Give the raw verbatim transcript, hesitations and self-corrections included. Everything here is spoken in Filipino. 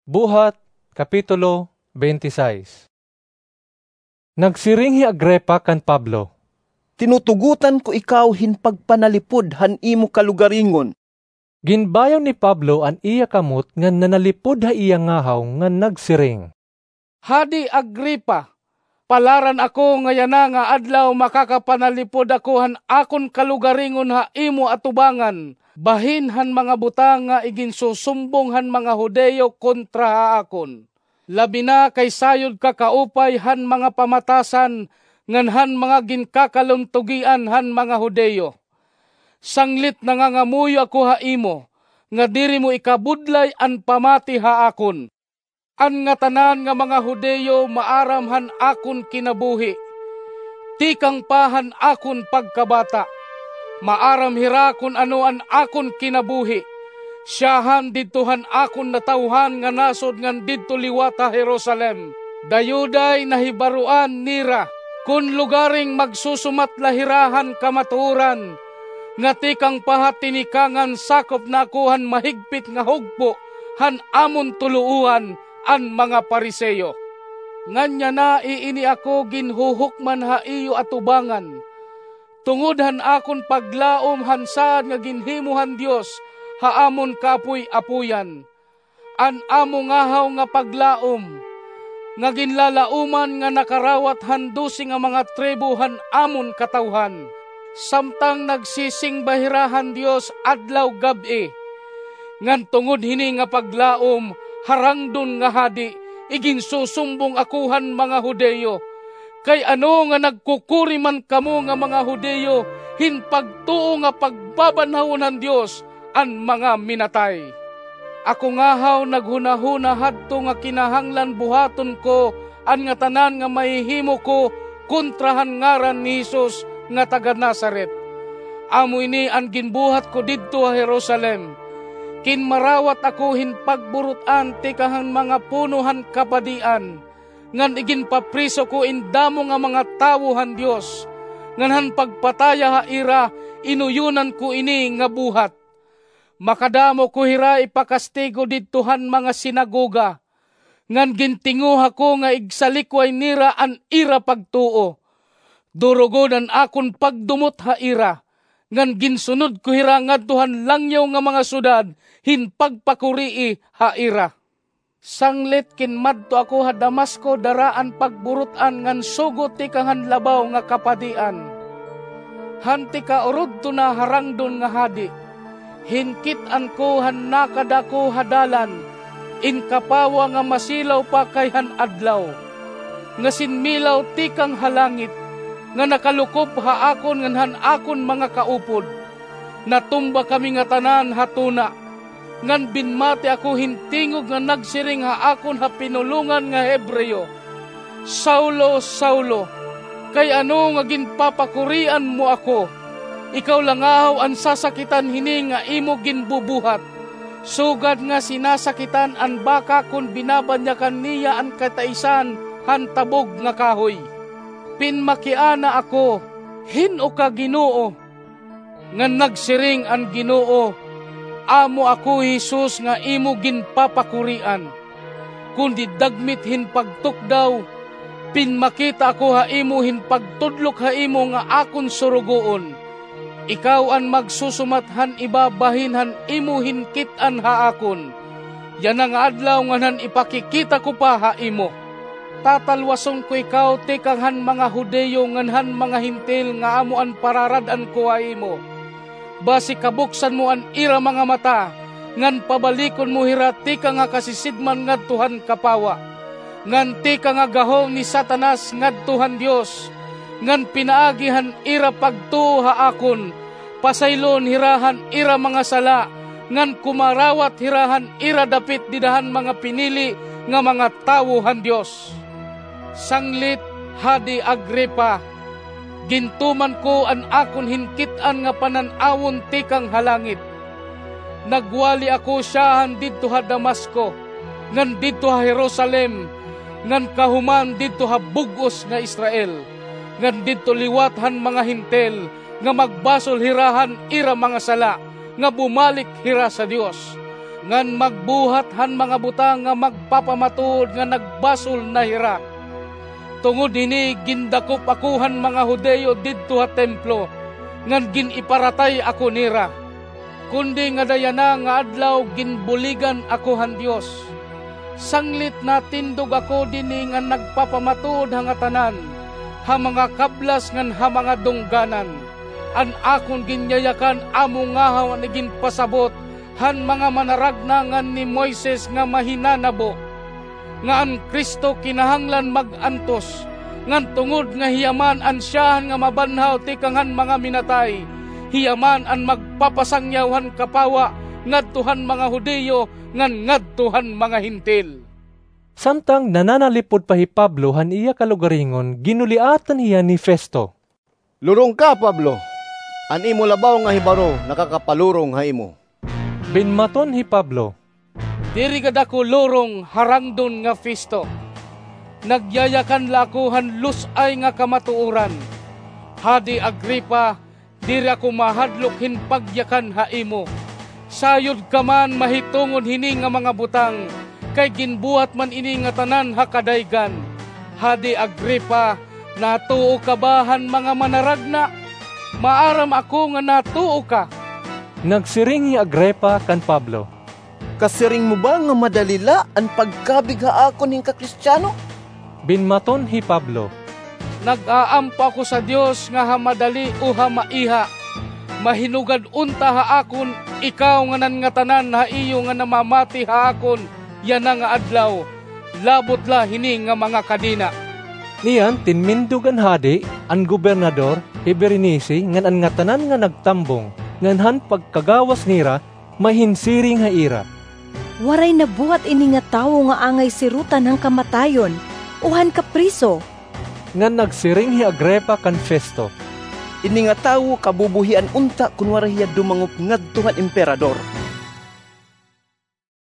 Buhat, Kapitulo twenty-six. Nagsiring hi Agripa kan Pablo. Tinutugutan ko ikaw hinpagpanalipod han imo kalugaringon. Ginbayaw ni Pablo an iya kamot nga nanalipod ha iya ngahaw nga nagsiring. Hadi Agripa, palaran ako nga yana nga adlaw makakapanalipod ako han akon kalugaringon ha imo atubangan. Bahin han mga butang nga iginsusumbong han mga Hudeyo kontra ha akon. Labi na kay sayod kakaupay han mga pamatasan ngan han mga ginkakaluntugian han mga Hudeyo. Sanglit nangangamuyo ako ha imo, nga diri mo ikabudlay an pamati ha akon. An nga tanan nga mga Hudeyo maaram han akon kinabuhi. Tikang pahan akon pagkabata. Maaram hirakon ano an akon kinabuhi. Siyahan didtohan akon natawhan nga nasod ngan didto liwata Jerusalem. Dayuday nahibaruan nira, kun lugaring magsusumat lahirahan kamaturan, nga tikang pahat tinikangan sakop na akuhan mahigpit nga hugpo, han amon tuluuan an mga Pariseyo. Nganya na iini ako ginhuhukman ha iyo atubangan. Tungod han akon paglaom han saan nga ginhimuhan Dios ha amon kapuy-apuyan. An amo ngahaw nga paglaom, nga ginlalauman nga nakarawat handusi nga mga tribu han amon katawhan. Samtang nagsising bahirahan Dios adlaw gabi, ngan tungod hini nga paglaom harangdon nga hadi, iginsusumbong akuhan mga Hudeyo. Kay ano nga nagkukuri man kamo nga mga Hudeyo, hinpagtuo nga pagbabanhawon ng Dios an mga minatay. Ako ngahaw naghunahuna hadto nga kinahanglan buhaton ko an nga tanan nga mahihimo ko kontrahan ngaran ni Jesus nga taga Nazaret. Amo ini an ginbuhat ko didto ha Jerusalem. Kinmarawat ako hinpagburutan ti kahan mga punuhan kapadian, ngan iginpapriso ko indamo nga mga tawuhan Dios, ngan han pagpataya ha ira inuyunan ko ini nga buhat. Makadamo ko hira ipakastigo didtohan mga sinagoga, ngan gintinguha ko nga igsalikway nira an ira pagtuo. Durugodan akon pagdumot ha ira, ngan ginsunod ko hira ngadtuhan langyaw nga mga sudad, hinpagpakurii ha ira. Sanglit kinmadto ako ha Damasco daraan pagburutan ngan sugot ti kahan labaw nga kapadian. Hanti ka urod to na harangdon nga hadi. Hinkitan ko han nakadako hadalan, inkapawa nga masilaw pa kay han adlaw. Nga sinmilaw ti kang halangit, nga nakalukop ha akon ngan han akon mga kaupod. Natumba kami nga tanan hatuna, ngan binmati ako hintingog nga nagsiring ha akon ha pinulungan nga Hebreo. Saulo, Saulo, kay ano nga ginpapakurian mo ako? Ikaw langaw ang sasakitan hini nga imo ginbubuhat. Sugad nga sinasakitan an baka kun binabanyakan niya ang kataisan han tabog nga kahoy. Pinmakiana ako, hino ka Ginoo? Nga nagsiring ang Ginoo, amo ako Jesus nga imo ginpapakurian. Kundi dagmit hinpagtukdaw, pinmakita ako ha imo hinpagtudlok ha imo nga akon surugoon. Ikaw ang magsusumathan ibabahin han imo hinkitan ha akon. Yan ang adlaw nga han ipakikita ko pa ha imo. Tatalwason ko ikaw tikang han mga Hudeyo ngan han mga hintil nga amo an pararadan ko ha imo. Basi kabuksan mo an ira mga mata, ngan pabalikon mo hirati ka nga kasisidman ngadtuhan kapawa. Ngan ti ka nga gahom ni Satanas ngadtuhan Dios, ngan pinaagihan ira pagtuo ha akon, pasaylon hirahan ira mga sala, ngan kumarawat hirahan ira dapit didahan mga pinili nga mga tawuhan Dios. Sanglit hadi Agripa, gintuman ko an akon hinkitan nga pananawon tikang halangit. Nagwali ako siyahan didto ha Damasco, ngan didto ha Jerusalem, ngan kahuman didto ha bugos nga Israel, ngan didto liwat han mga hintel, nga magbasol hirahan ira mga sala, nga bumalik hira sa Dios. ngan magbuhat han mga butang nga magpapamatud nga nagbasol na hira. Tungod ini gindakop ako han mga Hudeo didto ha templo, ngan giniparatay ako nira. Kundi nga dayana nga adlaw ginbuligan ako han Dios. Sanglit na tindog ako dini nga nagpapamatud hanga tanan, ha mga kablas ngan ha mga dungganan. An akon ginyayakan amo ngahaw ni ginpasabot han mga manaragna ngan ni Moises nga mahinanabo. Nga an Kristo kinahanglan magantos, ngan tungod nga hiyaman an siyahan nga mabanhaw tikangan mga minatay. Hiyaman an magpapasangyawan kapawa ngadtuhan mga Hudeo ngan ngadtuhan mga Hintil. Samtang nananalipod pa hi Pablo han iya kalugaringon, ginuliatan hiya ni Festo. Lurong ka, Pablo. An imo labaw nga hibaro nakakapalurong ha imo. Binmaton hi Pablo. Diri gad ako lurong harangdon nga Festo. Nagyayakan lakuhan lusay nga kamatuoran. Hadi Agripa, diri ako mahadlok hinpagyakan ha imo. Sayod ka man mahitungon hini nga mga butang, kay ginbuhat man ini nga tanan ha kadaygan. Hadi Agripa, natuo ka ba han mga manaragna? Maaram ako nga natuo ka. Nagsiring hi Agripa kan Pablo. Kasiring mo ba nga madalila ang pagkabigha akon ning kakristyano? Binmaton hi Pablo. Nag-aampa ko sa Dios nga hamadali o hamaiha. Mahinugad unta ha akon, ikaw nga nan nga tanan ha iyo nga namamati ha akon, yan nga adlaw. Labot la hini nga mga kadina. Niyan tinmindugan hadi ang gobernador Berenice ngan an nga tanan nga nagtambong, ngan han pagkagawas nira mahinsiring ha ira. Waray nabuhat ini nga tawo nga angay sirutan ng kamatayon, uhan ka priso. Ngan nagsiring hi Agripa kan Festo. Ini nga tawo kabubuhian unta kunwara hiya dumangop ngadtuhan emperador.